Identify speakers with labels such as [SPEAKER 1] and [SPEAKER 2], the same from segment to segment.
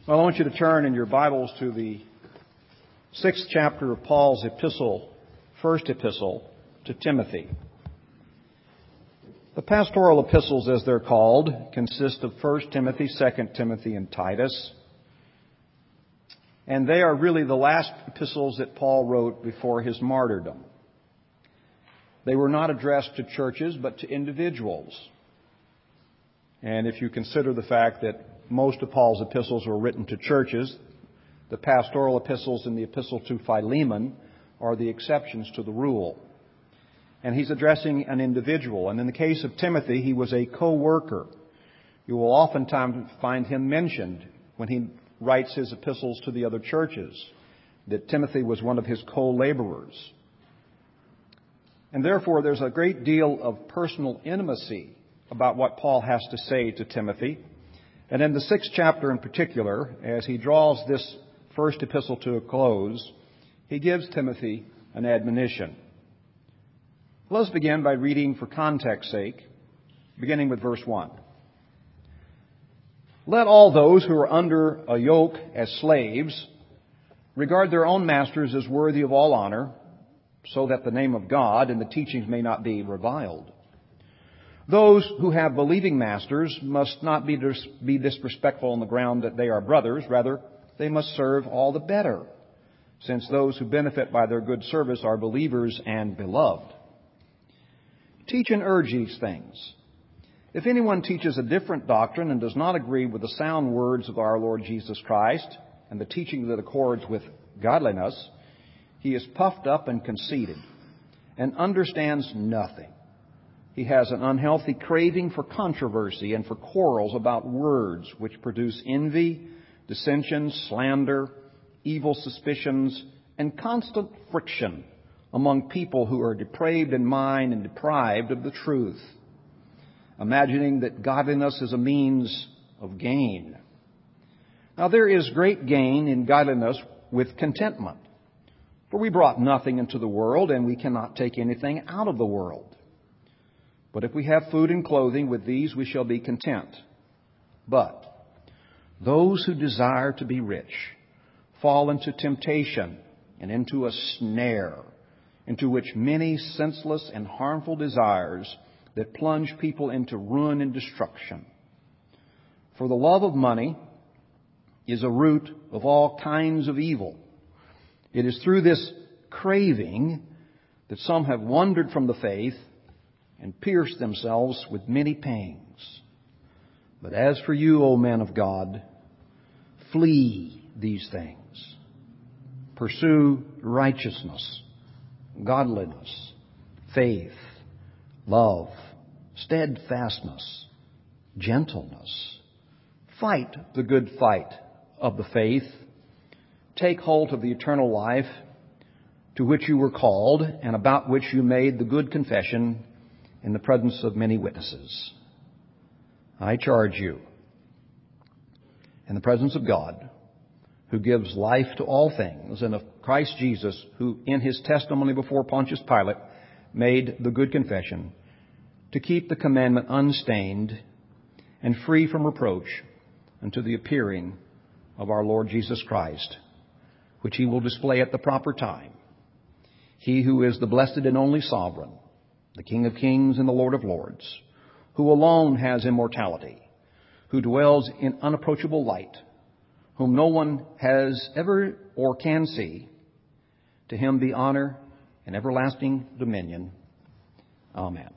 [SPEAKER 1] Well, I want you to turn in your Bibles to the 6th chapter of Paul's epistle, first epistle to Timothy. The pastoral epistles, as they're called, consist of 1 Timothy, 2 Timothy, and Titus. And they are really the last epistles that Paul wrote before his martyrdom. They were not addressed to churches, but to individuals. And if you consider the fact that most of Paul's epistles were written to churches, the pastoral epistles and the epistle to Philemon are the exceptions to the rule. And he's addressing an individual. And in the case of Timothy, he was a co-worker. You will oftentimes find him mentioned when he writes his epistles to the other churches, that Timothy was one of his co-laborers. And therefore, there's a great deal of personal intimacy about what Paul has to say to Timothy. And in the 6th chapter in particular, as he draws this first epistle to a close, he gives Timothy an admonition. Let us begin by reading for context's sake, beginning with verse 1. Let all those who are under a yoke as slaves regard their own masters as worthy of all honor, so that the name of God and the teachings may not be reviled. Those who have believing masters must not be disrespectful on the ground that they are brothers. Rather, they must serve all the better, since those who benefit by their good service are believers and beloved. Teach and urge these things. If anyone teaches a different doctrine and does not agree with the sound words of our Lord Jesus Christ and the teaching that accords with godliness, he is puffed up and conceited and understands nothing. He has an unhealthy craving for controversy and for quarrels about words, which produce envy, dissensions, slander, evil suspicions, and constant friction among people who are depraved in mind and deprived of the truth, imagining that godliness is a means of gain. Now, there is great gain in godliness with contentment, for we brought nothing into the world, and we cannot take anything out of the world. But if we have food and clothing, with these we shall be content. But those who desire to be rich fall into temptation and into a snare, into which many senseless and harmful desires that plunge people into ruin and destruction. For the love of money is a root of all kinds of evil. It is through this craving that some have wandered from the faith and pierced themselves with many pangs. But as for you, O men of God, flee these things. Pursue righteousness, godliness, faith, love, steadfastness, gentleness. Fight the good fight of the faith. Take hold of the eternal life to which you were called and about which you made the good confession in the presence of many witnesses. I charge you, in the presence of God, who gives life to all things, and of Christ Jesus, who in his testimony before Pontius Pilate made the good confession, to keep the commandment unstained and free from reproach unto the appearing of our Lord Jesus Christ, which he will display at the proper time. He who is the blessed and only sovereign, the King of kings and the Lord of lords, who alone has immortality, who dwells in unapproachable light, whom no one has ever or can see, to him be honor and everlasting dominion. Amen.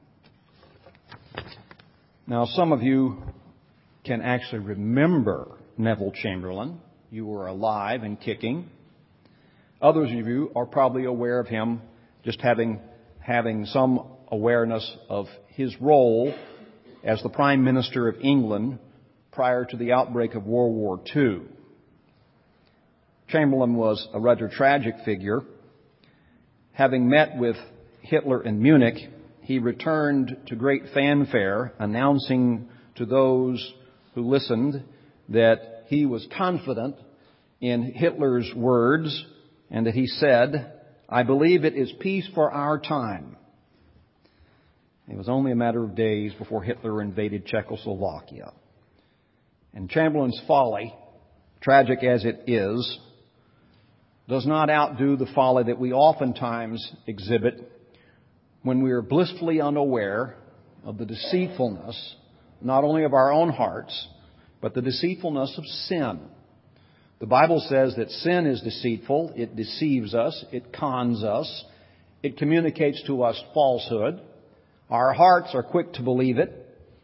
[SPEAKER 1] Now, some of you can actually remember Neville Chamberlain. You were alive and kicking. Others of you are probably aware of him just having some awareness of his role as the Prime Minister of England prior to the outbreak of World War II. Chamberlain was a rather tragic figure. Having met with Hitler in Munich, he returned to great fanfare, announcing to those who listened that he was confident in Hitler's words and that he said, "I believe it is peace for our time." It was only a matter of days before Hitler invaded Czechoslovakia. And Chamberlain's folly tragic as it is, does not outdo the folly that we oftentimes exhibit when we are blissfully unaware of the deceitfulness, not only of our own hearts, but the deceitfulness of sin. The Bible says that sin is deceitful, it deceives us, it cons us, it communicates to us falsehood. Our hearts are quick to believe it.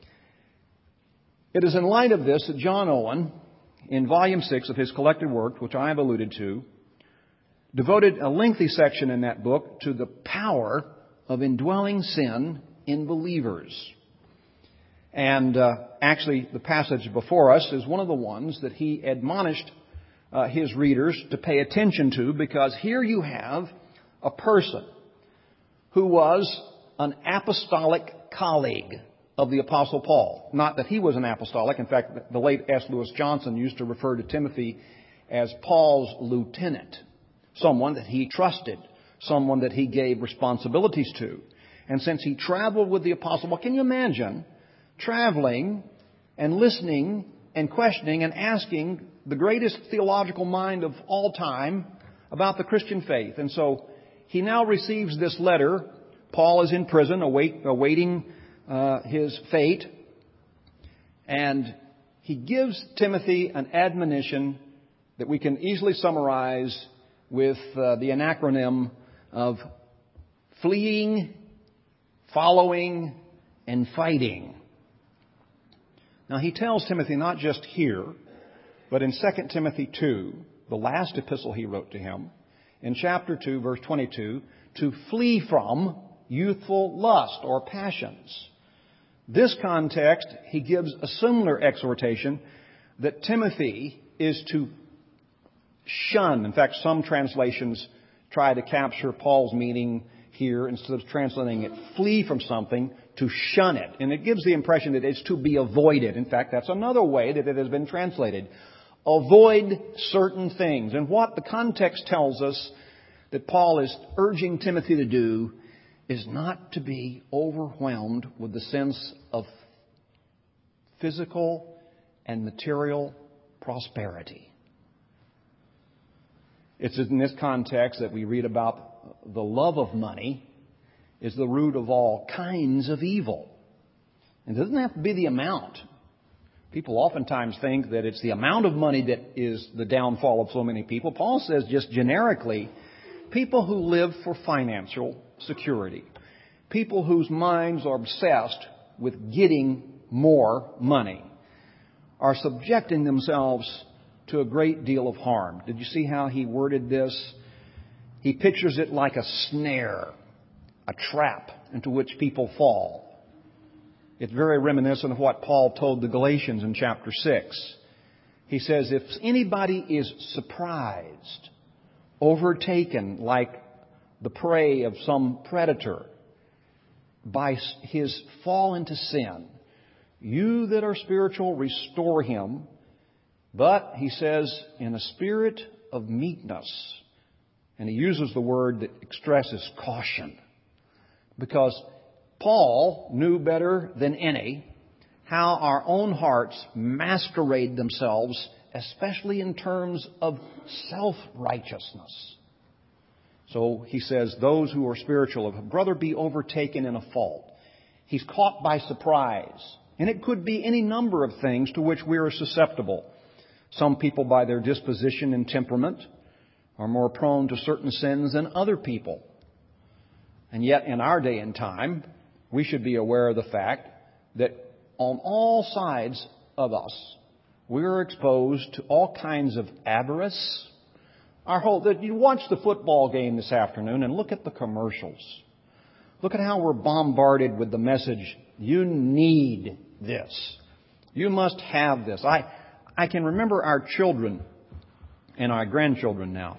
[SPEAKER 1] It is in light of this that John Owen, in Volume 6 of his collected work, which I have alluded to, devoted a lengthy section in that book to the power of indwelling sin in believers. And actually, the passage before us is one of the ones that he admonished his readers to pay attention to, because here you have a person who was an apostolic colleague of the Apostle Paul. Not that he was an apostolic. In fact, the late S. Lewis Johnson used to refer to Timothy as Paul's lieutenant, someone that he trusted, someone that he gave responsibilities to. And since he traveled with the Apostle, well, can you imagine traveling and listening and questioning and asking the greatest theological mind of all time about the Christian faith? And so he now receives this letter. Paul is in prison awaiting his fate. And he gives Timothy an admonition that we can easily summarize with the acronym of fleeing, following, and fighting. Now he tells Timothy not just here, but in 2 Timothy 2, the last epistle he wrote to him, in chapter 2, verse 22, to flee from youthful lust or passions. This context, he gives a similar exhortation that Timothy is to shun. In fact, some translations try to capture Paul's meaning here, instead of translating it flee from something, to shun it. And it gives the impression that it's to be avoided. In fact, that's another way that it has been translated. Avoid certain things. And what the context tells us that Paul is urging Timothy to do is not to be overwhelmed with the sense of physical and material prosperity. It's in this context that we read about the love of money is the root of all kinds of evil. And it doesn't have to be the amount. People oftentimes think that it's the amount of money that is the downfall of so many people. Paul says just generically, people who live for financial security, people whose minds are obsessed with getting more money, are subjecting themselves to a great deal of harm. Did you see how he worded this? He pictures it like a snare, a trap into which people fall. It's very reminiscent of what Paul told the Galatians in chapter 6. He says, if anybody is surprised, overtaken like the prey of some predator by his fall into sin, you that are spiritual, restore him. But, he says, in a spirit of meekness. And he uses the word that expresses caution. Because Paul knew better than any how our own hearts masquerade themselves, especially in terms of self-righteousness. So he says, those who are spiritual, if a brother be overtaken in a fault, he's caught by surprise. And it could be any number of things to which we are susceptible. Some people, by their disposition and temperament, are more prone to certain sins than other people. And yet, in our day and time, we should be aware of the fact that on all sides of us, we are exposed to all kinds of avarice. You watch the football game this afternoon and look at the commercials. Look at how we're bombarded with the message, you need this. You must have this. I can remember our children and our grandchildren now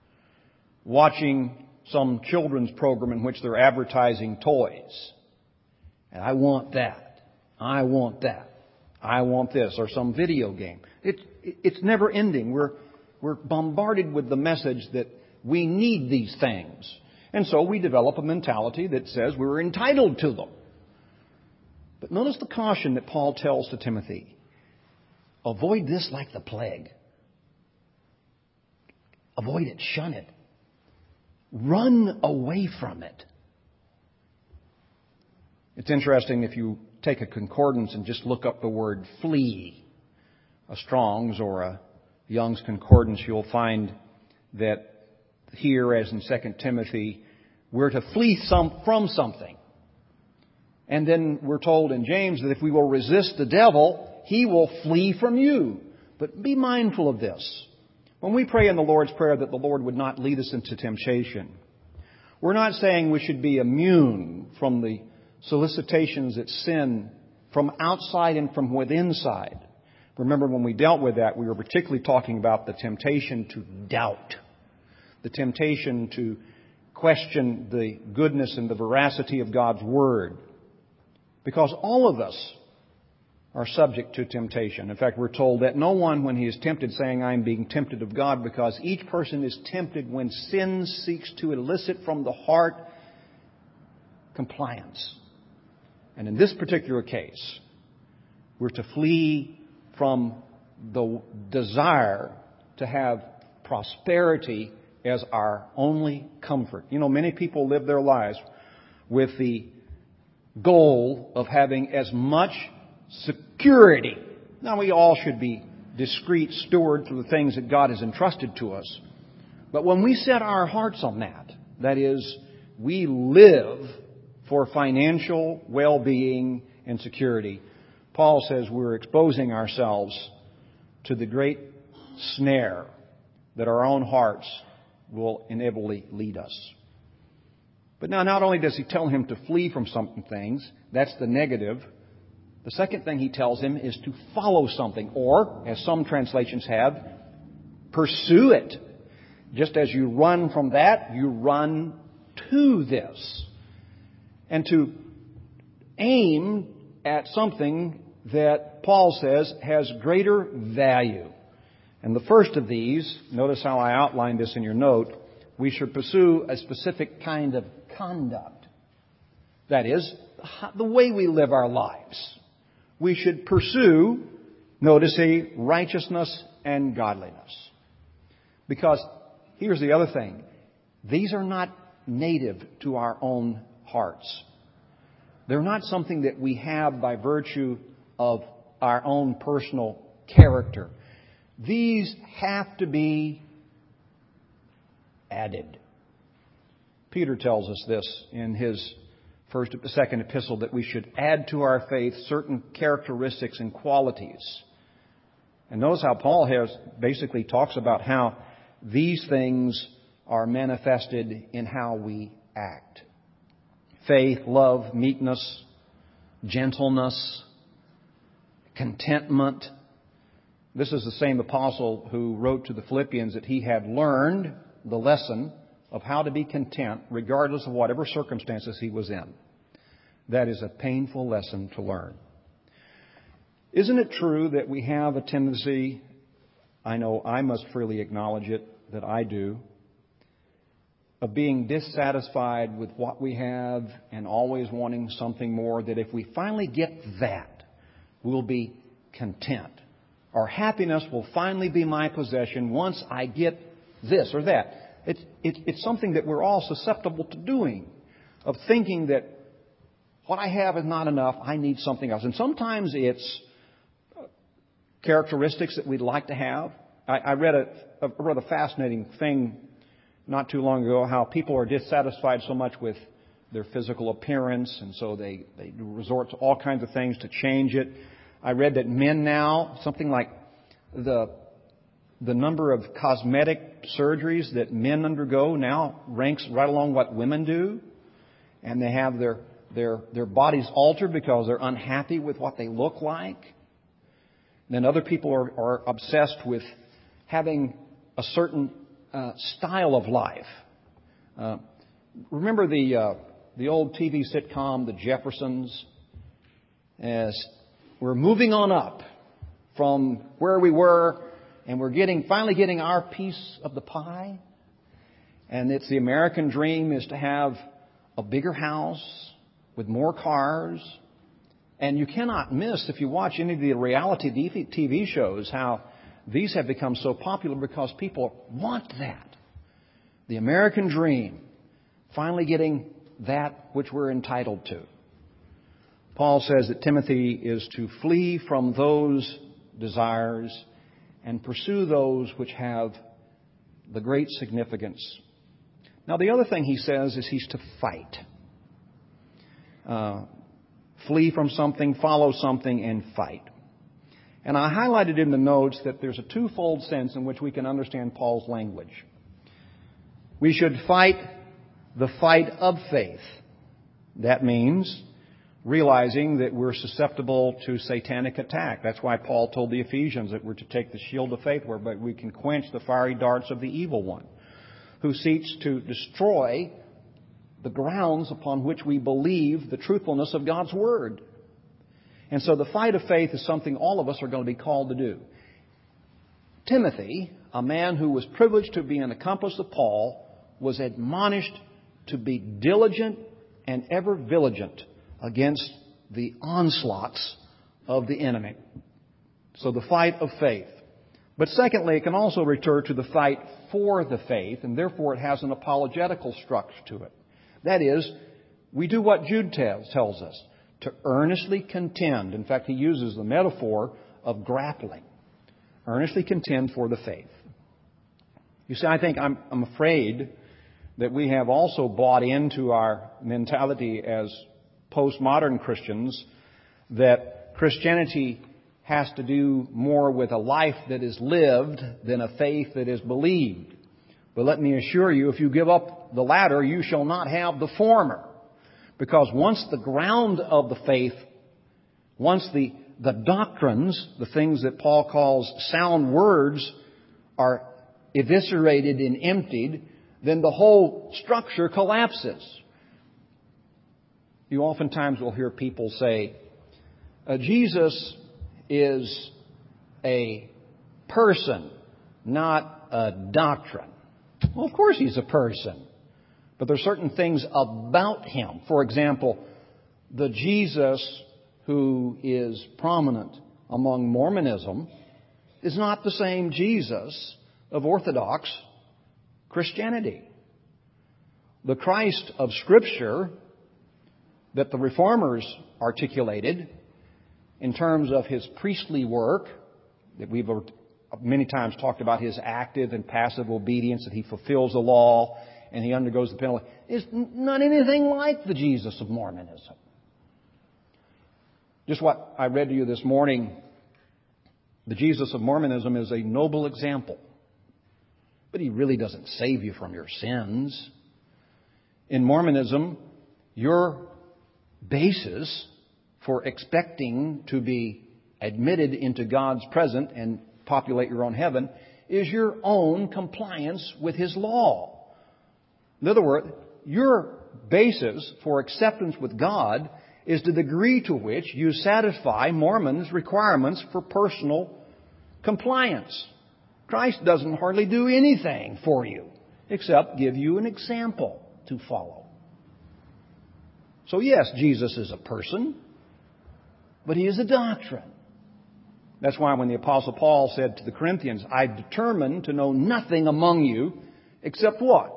[SPEAKER 1] watching some children's program in which they're advertising toys. And I want that. I want that. I want this. Or some video game. It's never ending. We're bombarded with the message that we need these things. And so we develop a mentality that says we're entitled to them. But notice the caution that Paul tells to Timothy. Avoid this like the plague. avoid it, shun it. Run away from it. It's interesting if you take a concordance and just look up the word flee, a Strong's or a Young's concordance, you'll find that here, as in 2 Timothy, we're to flee from something. And then we're told in James that if we will resist the devil, he will flee from you. But be mindful of this. When we pray in the Lord's Prayer that the Lord would not lead us into temptation, we're not saying we should be immune from the solicitations that sin from outside and from within side. Remember, when we dealt with that, we were particularly talking about the temptation to doubt, the temptation to question the goodness and the veracity of God's Word. Because all of us are subject to temptation. In fact, we're told that no one, when he is tempted, saying, I am being tempted of God, because each person is tempted when sin seeks to elicit from the heart compliance. And in this particular case, we're to flee from the desire to have prosperity as our only comfort. You know, many people live their lives with the goal of having as much security. Now, we all should be discreet stewards of the things that God has entrusted to us. But when we set our hearts on that, that is, we live for financial well-being and security, Paul says we're exposing ourselves to the great snare that our own hearts will inevitably lead us. But now, not only does he tell him to flee from some things, that's the negative. The second thing he tells him is to follow something, or, as some translations have, pursue it. Just as you run from that, you run to this. And to aim at something that Paul says has greater value. And the first of these, notice how I outlined this in your note, we should pursue a specific kind of conduct. That is, the way we live our lives. We should pursue, notice, a righteousness and godliness. Because here's the other thing. These are not native to our own hearts. They're not something that we have by virtue of our own personal character. These have to be added. Peter tells us this in his second epistle, that we should add to our faith certain characteristics and qualities. And notice how Paul basically talks about how these things are manifested in how we act. Faith, love, meekness, gentleness, contentment. This is the same apostle who wrote to the Philippians that he had learned the lesson of how to be content regardless of whatever circumstances he was in. That is a painful lesson to learn. Isn't it true that we have a tendency, I know I must freely acknowledge it, that I do, of being dissatisfied with what we have and always wanting something more, that if we finally get that, we'll be content. Our happiness will finally be my possession once I get this or that. It's something that we're all susceptible to doing, of thinking that what I have is not enough, I need something else. And sometimes it's characteristics that we'd like to have. I read a rather fascinating thing not too long ago, how people are dissatisfied so much with their physical appearance, and so they resort to all kinds of things to change it. I read that men now, something like the number of cosmetic surgeries that men undergo now ranks right along what women do. And they have their bodies altered because they're unhappy with what they look like. And then other people are obsessed with having a certain style of life. Remember the old TV sitcom, The Jeffersons? As we're moving on up from where we were, and we're finally getting our piece of the pie. And it's the American dream is to have a bigger house with more cars. And you cannot miss, if you watch any of the reality TV shows, how these have become so popular because people want that. The American dream. Finally getting that which we're entitled to. Paul says that Timothy is to flee from those desires and pursue those which have the great significance. Now, the other thing he says is he's to fight. Flee from something, follow something, and fight. And I highlighted in the notes that there's a twofold sense in which we can understand Paul's language. We should fight the fight of faith. That means realizing that we're susceptible to satanic attack. That's why Paul told the Ephesians that we're to take the shield of faith whereby we can quench the fiery darts of the evil one, who seeks to destroy the grounds upon which we believe the truthfulness of God's Word. And so the fight of faith is something all of us are going to be called to do. Timothy, a man who was privileged to be an accomplice of Paul, was admonished to be diligent and ever vigilant against the onslaughts of the enemy. So the fight of faith. But secondly, it can also refer to the fight for the faith, and therefore it has an apologetical structure to it. That is, we do what Jude tells us, to earnestly contend. In fact, he uses the metaphor of grappling. Earnestly contend for the faith. You see, I think I'm afraid that we have also bought into our mentality as postmodern Christians that Christianity has to do more with a life that is lived than a faith that is believed. But let me assure you, if you give up the latter, you shall not have the former. Because once the ground of the faith, once the doctrines, the things that Paul calls sound words, are eviscerated and emptied, then the whole structure collapses. You oftentimes will hear people say, Jesus is a person, not a doctrine. Well, of course he's a person. But there are certain things about him. For example, the Jesus who is prominent among Mormonism is not the same Jesus of Orthodox Christianity. The Christ of Scripture that the Reformers articulated in terms of His priestly work, that we've many times talked about His active and passive obedience, that He fulfills the law and He undergoes the penalty, is not anything like the Jesus of Mormonism. Just what I read to you this morning, the Jesus of Mormonism is a noble example. But He really doesn't save you from your sins. In Mormonism, your basis for expecting to be admitted into God's presence and populate your own heaven is your own compliance with His law. In other words, your basis for acceptance with God is the degree to which you satisfy Mormons' requirements for personal compliance. Christ doesn't hardly do anything for you except give you an example to follow. So yes, Jesus is a person, but He is a doctrine. That's why when the Apostle Paul said to the Corinthians, "I've determined to know nothing among you except what?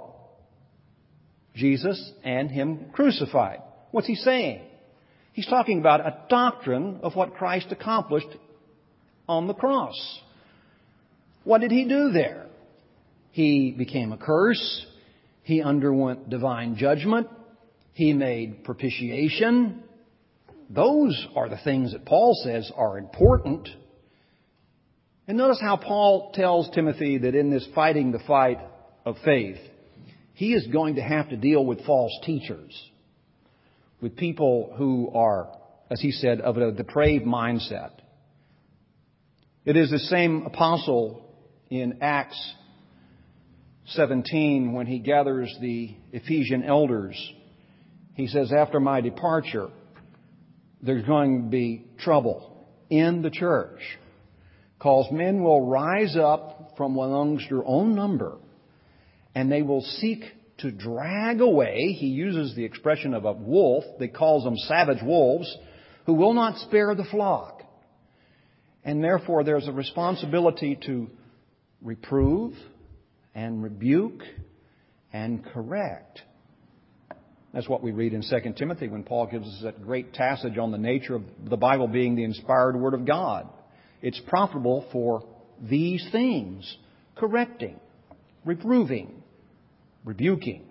[SPEAKER 1] Jesus and Him crucified." What's he saying? He's talking about a doctrine of what Christ accomplished on the cross. What did He do there? He became a curse. He underwent divine judgment. He made propitiation. Those are the things that Paul says are important. And notice how Paul tells Timothy that in this fighting the fight of faith, he is going to have to deal with false teachers, with people who are, as he said, of a depraved mindset. It is the same apostle in Acts 17 when he gathers the Ephesian elders. He says, after my departure, there's going to be trouble in the church, because men will rise up from amongst your own number and they will seek to drag away. He uses the expression of a wolf. They calls them savage wolves, who will not spare the flock. And therefore there's a responsibility to reprove and rebuke and correct. That's what we read in 2 Timothy when Paul gives us that great passage on the nature of the Bible being the inspired Word of God. It's profitable for these things: correcting, reproving, rebuking.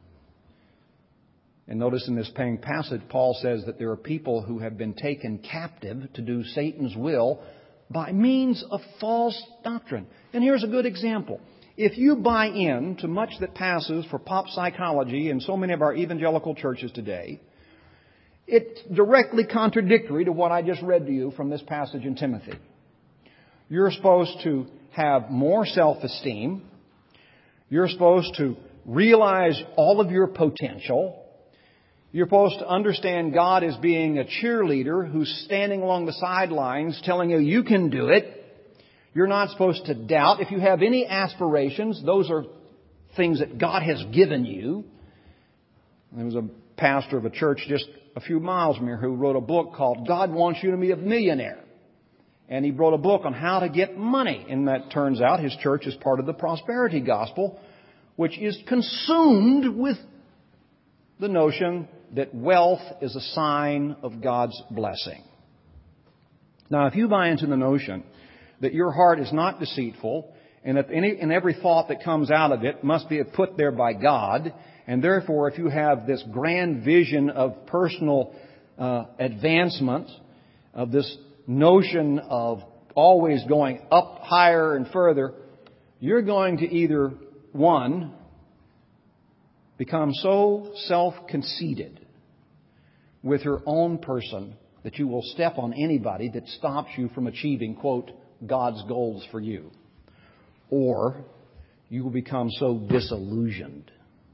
[SPEAKER 1] And notice in this paying passage, Paul says that there are people who have been taken captive to do Satan's will by means of false doctrine. And here's a good example. If you buy in to much that passes for pop psychology in so many of our evangelical churches today, it's directly contradictory to what I just read to you from this passage in Timothy. You're supposed to have more self-esteem. You're supposed to realize all of your potential. You're supposed to understand God as being a cheerleader who's standing along the sidelines telling you you can do it. You're not supposed to doubt. If you have any aspirations, those are things that God has given you. There was a pastor of a church just a few miles from here who wrote a book called God Wants You to Be a Millionaire. And he wrote a book on how to get money. And that turns out his church is part of the prosperity gospel, which is consumed with the notion that wealth is a sign of God's blessing. Now, if you buy into the notion that your heart is not deceitful and that every thought that comes out of it must be put there by God, and therefore if you have this grand vision of personal advancement, of this notion of always going up higher and further, you're going to either, one, become so self-conceited with your own person that you will step on anybody that stops you from achieving, quote, God's goals for you. Or you will become so disillusioned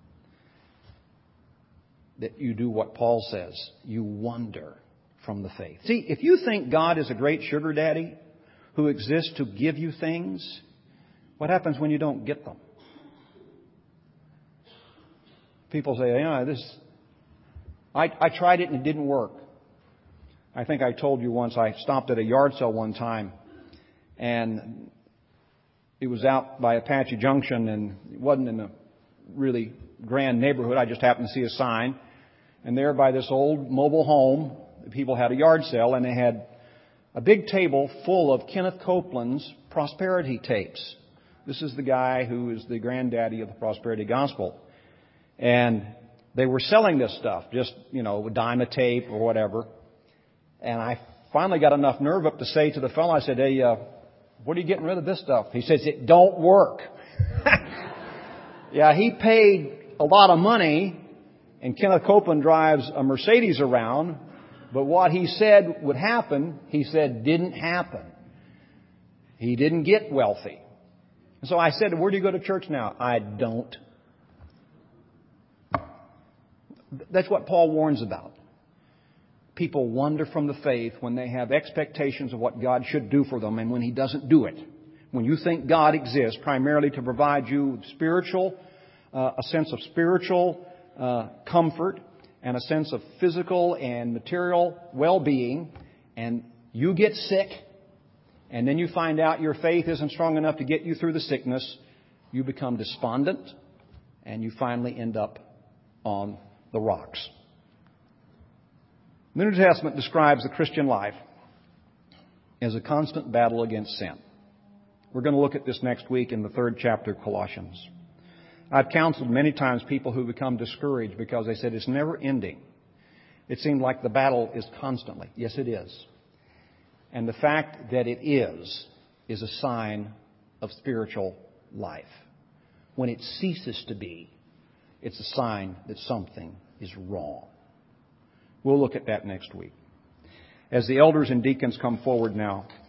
[SPEAKER 1] that you do what Paul says. You wander from the faith. See, if you think God is a great sugar daddy who exists to give you things, what happens when you don't get them? People say, I tried it and it didn't work. I think I told you once I stopped at a yard sale one time, and it was out by Apache Junction, and it wasn't in a really grand neighborhood. I just happened to see a sign. And there by this old mobile home, the people had a yard sale, and they had a big table full of Kenneth Copeland's prosperity tapes. This is the guy who is the granddaddy of the prosperity gospel. And they were selling this stuff, just, a dime a tape or whatever. And I finally got enough nerve up to say to the fellow, I said, hey, what are you getting rid of this stuff? He says, it don't work. Yeah, he paid a lot of money, and Kenneth Copeland drives a Mercedes around, but what he said would happen, he said didn't happen. He didn't get wealthy. And so I said, where do you go to church now? I don't. That's what Paul warns about. People wander from the faith when they have expectations of what God should do for them and when He doesn't do it. When you think God exists primarily to provide you a sense of spiritual comfort and a sense of physical and material well-being, and you get sick, and then you find out your faith isn't strong enough to get you through the sickness, you become despondent, and you finally end up on the rocks. The New Testament describes the Christian life as a constant battle against sin. We're going to look at this next week in the 3rd chapter of Colossians. I've counseled many times people who become discouraged because they said it's never ending. It seemed like the battle is constantly. Yes, it is. And the fact that it is a sign of spiritual life. When it ceases to be, it's a sign that something is wrong. We'll look at that next week. As the elders and deacons come forward now,